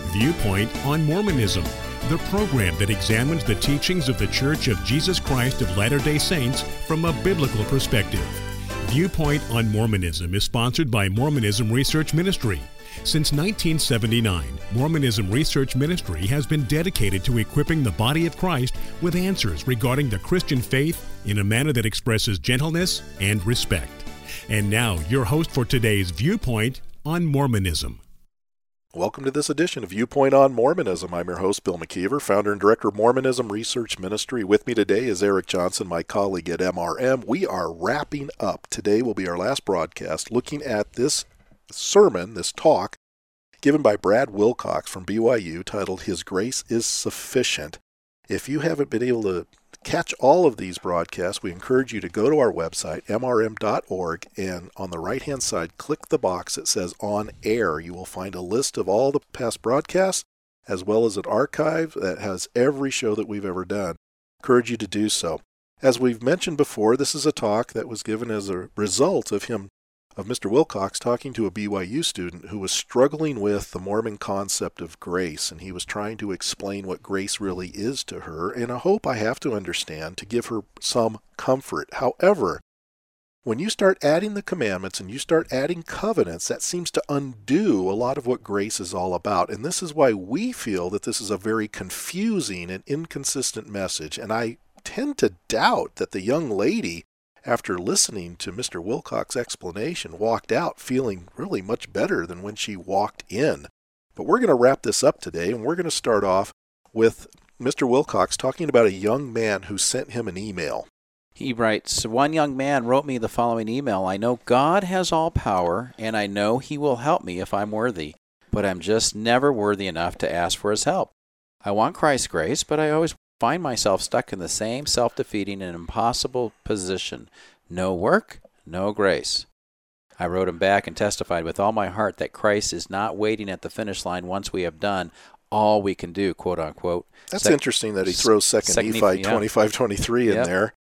Viewpoint on Mormonism, the program that examines the teachings of the Church of Jesus Christ of Latter-day Saints from a biblical perspective. Viewpoint on Mormonism is sponsored by Mormonism Research Ministry. Since 1979, Mormonism Research Ministry has been dedicated to equipping the body of Christ with answers regarding the Christian faith in a manner that expresses gentleness and respect. And now, your host for today's Viewpoint on Mormonism. Welcome to this edition of Viewpoint on Mormonism. I'm your host, Bill McKeever, founder and director of Mormonism Research Ministry. With me today is Eric Johnson, my colleague at MRM. We are wrapping up. Today will be our last broadcast looking at this sermon, this talk, given by Brad Wilcox from BYU, titled His Grace is Sufficient. If you haven't been able to catch all of these broadcasts, we encourage you to go to our website, mrm.org, and on the right-hand side, click the box that says On Air. You will find a list of all the past broadcasts, as well as an archive that has every show that we've ever done. Encourage you to do so. As we've mentioned before, this is a talk that was given as a result of Mr. Wilcox talking to a BYU student who was struggling with the Mormon concept of grace, and he was trying to explain what grace really is to her, and I hope I have to understand to give her some comfort. However, when you start adding the commandments and you start adding covenants, that seems to undo a lot of what grace is all about, and this is why we feel that this is a very confusing and inconsistent message, and I tend to doubt that the young lady, after listening to Mr. Wilcox's explanation, walked out feeling really much better than when she walked in. But we're going to wrap this up today, and we're going to start off with Mr. Wilcox talking about a young man who sent him an email. He writes, "One young man wrote me the following email. I know God has all power, and I know He will help me if I'm worthy, but I'm just never worthy enough to ask for His help. I want Christ's grace, but I always find myself stuck in the same self-defeating and impossible position. No work, no grace." I wrote him back and testified with all my heart that Christ is not waiting at the finish line once we have done all we can do, quote unquote. That's interesting that he throws 2 Nephi 25:23 in there.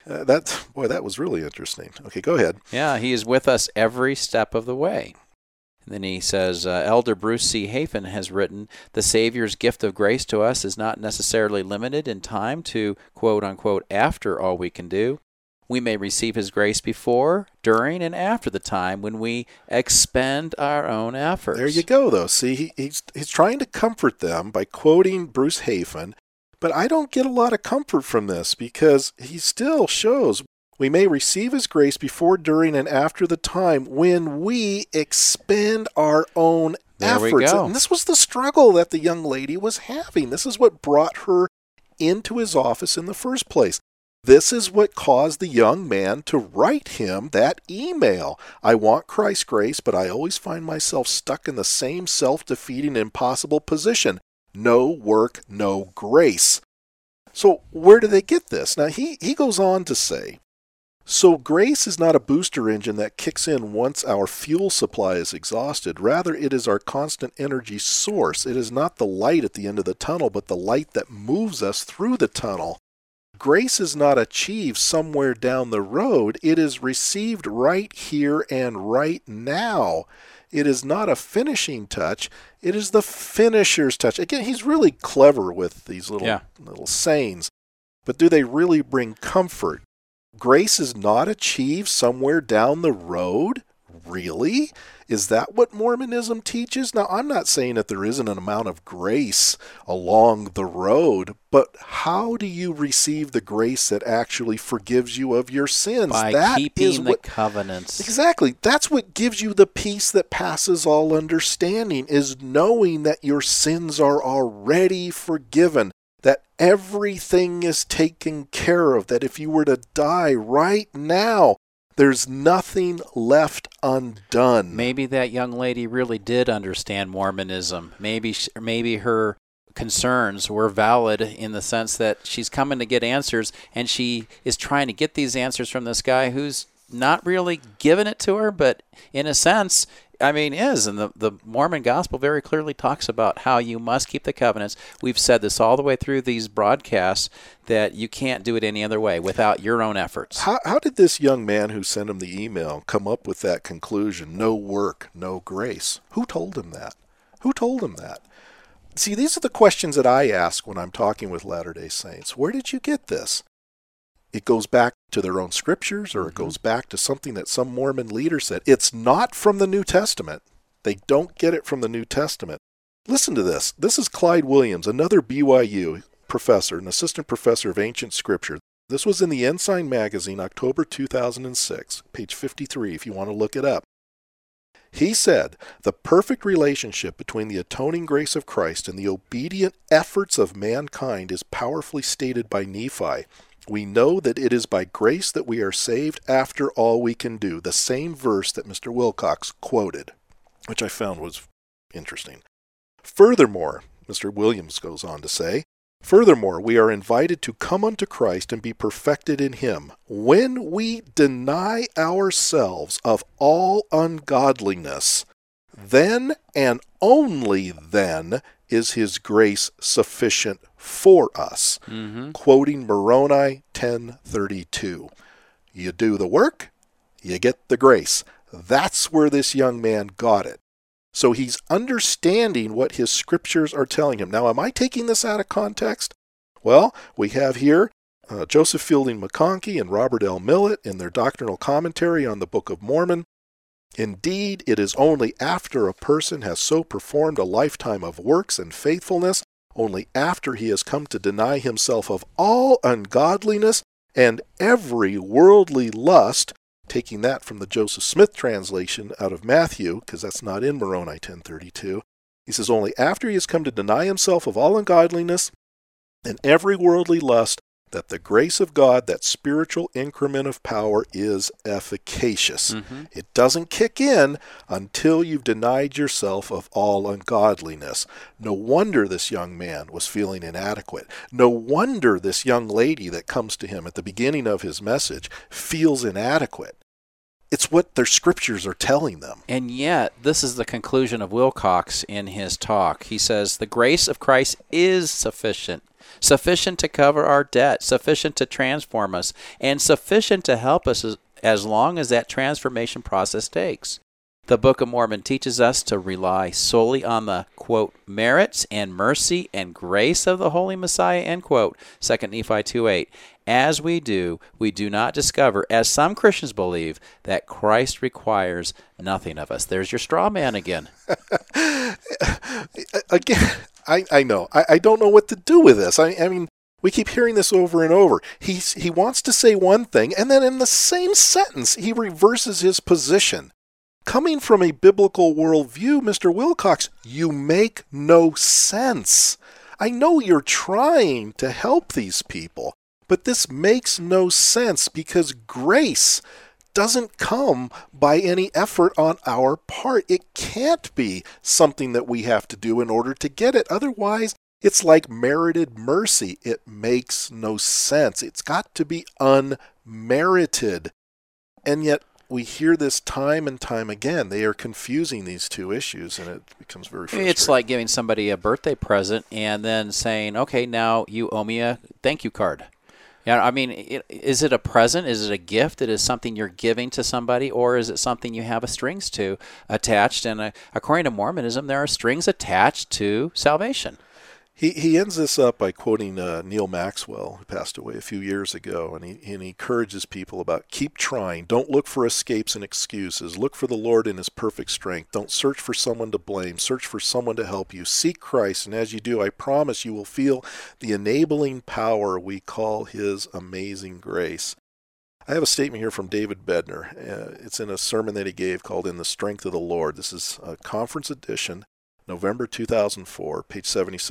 That was really interesting. Okay, go ahead. Yeah, He is with us every step of the way. And then he says, Elder Bruce C. Hafen has written, "The Savior's gift of grace to us is not necessarily limited in time to, quote unquote, after all we can do. We may receive His grace before, during, and after the time when we expend our own efforts." There you go, though. See, he's trying to comfort them by quoting Bruce Hafen, but I don't get a lot of comfort from this because he still shows we may receive His grace before, during, and after the time when we expend our own efforts. We go. And this was the struggle that the young lady was having. This is what brought her into his office in the first place. This is what caused the young man to write him that email. I want Christ's grace, but I always find myself stuck in the same self-defeating, impossible position. No work, no grace. So where do they get this? Now he goes on to say, "So grace is not a booster engine that kicks in once our fuel supply is exhausted. Rather, it is our constant energy source. It is not the light at the end of the tunnel, but the light that moves us through the tunnel. Grace is not achieved somewhere down the road. It is received right here and right now. It is not a finishing touch. It is the finisher's touch." Again, he's really clever with these little sayings. But do they really bring comfort? Grace is not achieved somewhere down the road? Really? Is that what Mormonism teaches? Now, I'm not saying that there isn't an amount of grace along the road, but how do you receive the grace that actually forgives you of your sins? By keeping the covenants. Exactly. That's what gives you the peace that passes all understanding, is knowing that your sins are already forgiven, that everything is taken care of, that if you were to die right now, there's nothing left undone. Maybe that young lady really did understand Mormonism. Maybe her concerns were valid in the sense that she's coming to get answers, and she is trying to get these answers from this guy who's not really giving it to her, but in a sense, is. And the Mormon gospel very clearly talks about how you must keep the covenants. We've said this all the way through these broadcasts, that you can't do it any other way without your own efforts. How did this young man who sent him the email come up with that conclusion? No work, no grace. Who told him that? See, these are the questions that I ask when I'm talking with Latter-day Saints. Where did you get this? It goes back to their own scriptures, or it goes back to something that some Mormon leader said. It's not from the New Testament. They don't get it from the New Testament. Listen to this. This is Clyde Williams, another BYU professor, an assistant professor of ancient scripture. This was in the Ensign magazine, October 2006, page 53, if you want to look it up. He said, the perfect relationship between the atoning grace of Christ and the obedient efforts of mankind is powerfully stated by Nephi. We know that it is by grace that we are saved after all we can do. The same verse that Mr. Wilcox quoted, which I found was interesting. Furthermore, Mr. Williams goes on to say, furthermore, we are invited to come unto Christ and be perfected in him. When we deny ourselves of all ungodliness, then and only then is his grace sufficient for us. Quoting Moroni 10:32. You do the work, you get the grace. That's where this young man got it. So he's understanding what his scriptures are telling him. Now, am I taking this out of context? Well, we have here Joseph Fielding McConkie and Robert L. Millett in their doctrinal commentary on the Book of Mormon. Indeed, it is only after a person has so performed a lifetime of works and faithfulness, only after he has come to deny himself of all ungodliness and every worldly lust, taking that from the Joseph Smith translation out of Matthew, because that's not in Moroni 10:32. He says, only after he has come to deny himself of all ungodliness and every worldly lust, that the grace of God, that spiritual increment of power, is efficacious. It doesn't kick in until you've denied yourself of all ungodliness. No wonder this young man was feeling inadequate. No wonder this young lady that comes to him at the beginning of his message feels inadequate. It's what their scriptures are telling them. And yet, this is the conclusion of Wilcox in his talk. He says, the grace of Christ is sufficient. Sufficient to cover our debt, sufficient to transform us, and sufficient to help us as long as that transformation process takes. The Book of Mormon teaches us to rely solely on the, quote, merits and mercy and grace of the Holy Messiah, end quote, 2 Nephi 2:8. As we do not discover, as some Christians believe, that Christ requires nothing of us. There's your straw man again. Again, I know. I don't know what to do with this. I mean, we keep hearing this over and over. He wants to say one thing, and then in the same sentence, he reverses his position. Coming from a biblical worldview, Mr. Wilcox, you make no sense. I know you're trying to help these people, but this makes no sense because grace doesn't come by any effort on our part. It can't be something that we have to do in order to get it. Otherwise, it's like merited mercy. It makes no sense. It's got to be unmerited. And yet, we hear this time and time again. They are confusing these two issues, and it becomes very frustrating. It's like giving somebody a birthday present and then saying, okay, now you owe me a thank you card. Yeah, I mean, is it a present? Is it a gift? It is something you're giving to somebody, or is it something you have strings to attached? And according to Mormonism, there are strings attached to salvation. He ends this up by quoting Neil Maxwell, who passed away a few years ago, and he encourages people about keep trying. Don't look for escapes and excuses. Look for the Lord in his perfect strength. Don't search for someone to blame. Search for someone to help you. Seek Christ, and as you do, I promise you will feel the enabling power we call his amazing grace. I have a statement here from David Bednar. It's in a sermon that he gave called In the Strength of the Lord. This is a conference edition. November 2004, page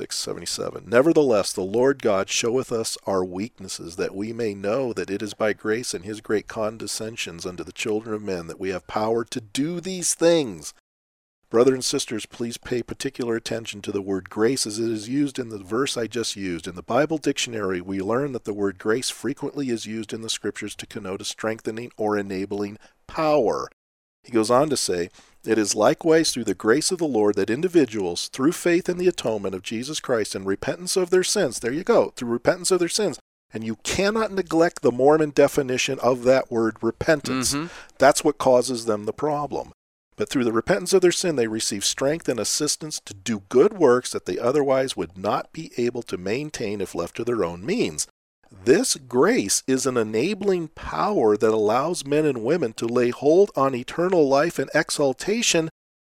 76-77. Nevertheless, the Lord God showeth us our weaknesses, that we may know that it is by grace and his great condescensions unto the children of men that we have power to do these things. Brothers and sisters, please pay particular attention to the word grace as it is used in the verse I just used. In the Bible dictionary, we learn that the word grace frequently is used in the scriptures to connote a strengthening or enabling power. He goes on to say, it is likewise through the grace of the Lord that individuals, through faith in the atonement of Jesus Christ and repentance of their sins, there you go, through repentance of their sins, and you cannot neglect the Mormon definition of that word repentance. That's what causes them the problem. But through the repentance of their sin, they receive strength and assistance to do good works that they otherwise would not be able to maintain if left to their own means. This grace is an enabling power that allows men and women to lay hold on eternal life and exaltation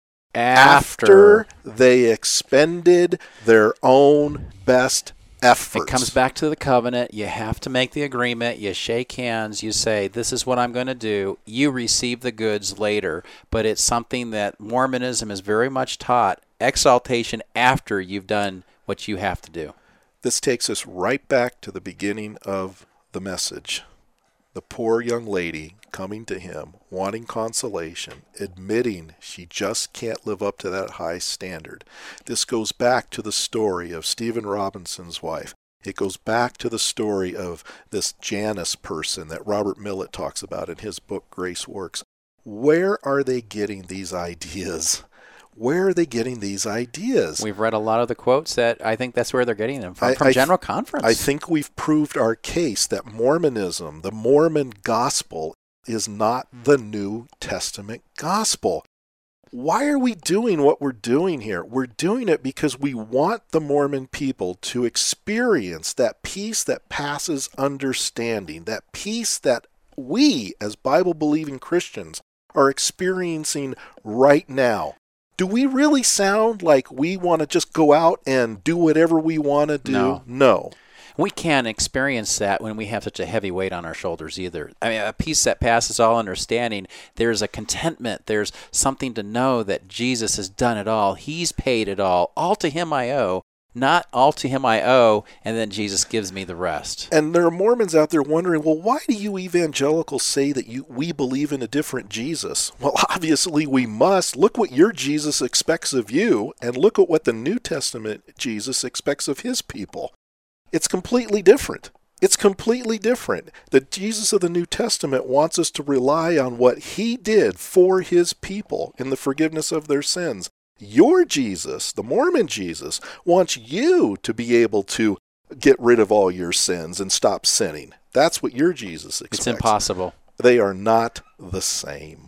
after they expended their own best efforts. It comes back to the covenant. You have to make the agreement. You shake hands. You say, this is what I'm going to do. You receive the goods later. But it's something that Mormonism is very much taught, exaltation after you've done what you have to do. This takes us right back to the beginning of the message. The poor young lady coming to him, wanting consolation, admitting she just can't live up to that high standard. This goes back to the story of Stephen Robinson's wife. It goes back to the story of this Janus person that Robert Millett talks about in his book, Grace Works. Where are they getting these ideas? Where are they getting these ideas? We've read a lot of the quotes that I think that's where they're getting them from General Conference. I think we've proved our case that Mormonism, the Mormon gospel, is not the New Testament gospel. Why are we doing what we're doing here? We're doing it because we want the Mormon people to experience that peace that passes understanding, that peace that we, as Bible-believing Christians, are experiencing right now. Do we really sound like we want to just go out and do whatever we want to do? No. We can't experience that when we have such a heavy weight on our shoulders either. I mean, a peace that passes all understanding. There's a contentment. There's something to know that Jesus has done it all. He's paid it all. All to him I owe. Not all to him I owe, and then Jesus gives me the rest. And there are Mormons out there wondering, well, why do you evangelicals say that we believe in a different Jesus? Well, obviously we must. Look what your Jesus expects of you, and look at what the New Testament Jesus expects of his people. It's completely different. It's completely different. The Jesus of the New Testament wants us to rely on what he did for his people in the forgiveness of their sins. Your Jesus, the Mormon Jesus, wants you to be able to get rid of all your sins and stop sinning. That's what your Jesus expects. It's impossible. They are not the same.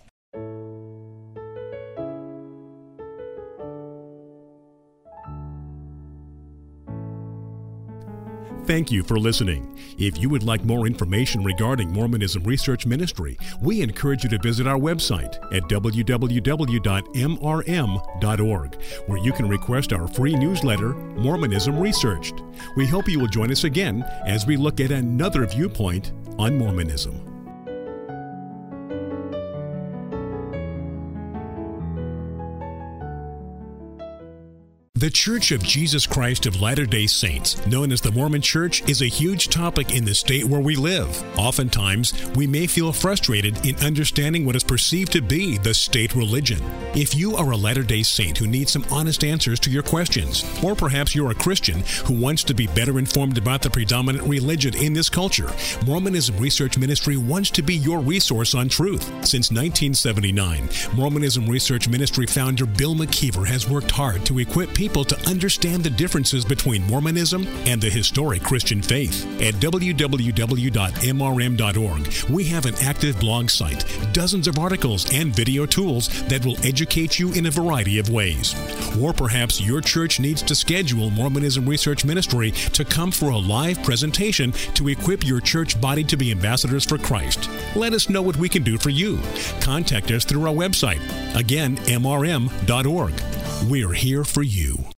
Thank you for listening. If you would like more information regarding Mormonism Research Ministry, we encourage you to visit our website at www.mrm.org, where you can request our free newsletter, Mormonism Researched. We hope you will join us again as we look at another viewpoint on Mormonism. The Church of Jesus Christ of Latter-day Saints, known as the Mormon Church, is a huge topic in the state where we live. Oftentimes, we may feel frustrated in understanding what is perceived to be the state religion. If you are a Latter-day Saint who needs some honest answers to your questions, or perhaps you're a Christian who wants to be better informed about the predominant religion in this culture, Mormonism Research Ministry wants to be your resource on truth. Since 1979, Mormonism Research Ministry founder Bill McKeever has worked hard to equip people to understand the differences between Mormonism and the historic Christian faith. At www.mrm.org, we have an active blog site, dozens of articles, and video tools that will educate you in a variety of ways. Or perhaps your church needs to schedule Mormonism Research Ministry to come for a live presentation to equip your church body to be ambassadors for Christ. Let us know what we can do for you. Contact us through our website. Again, mrm.org. We're here for you.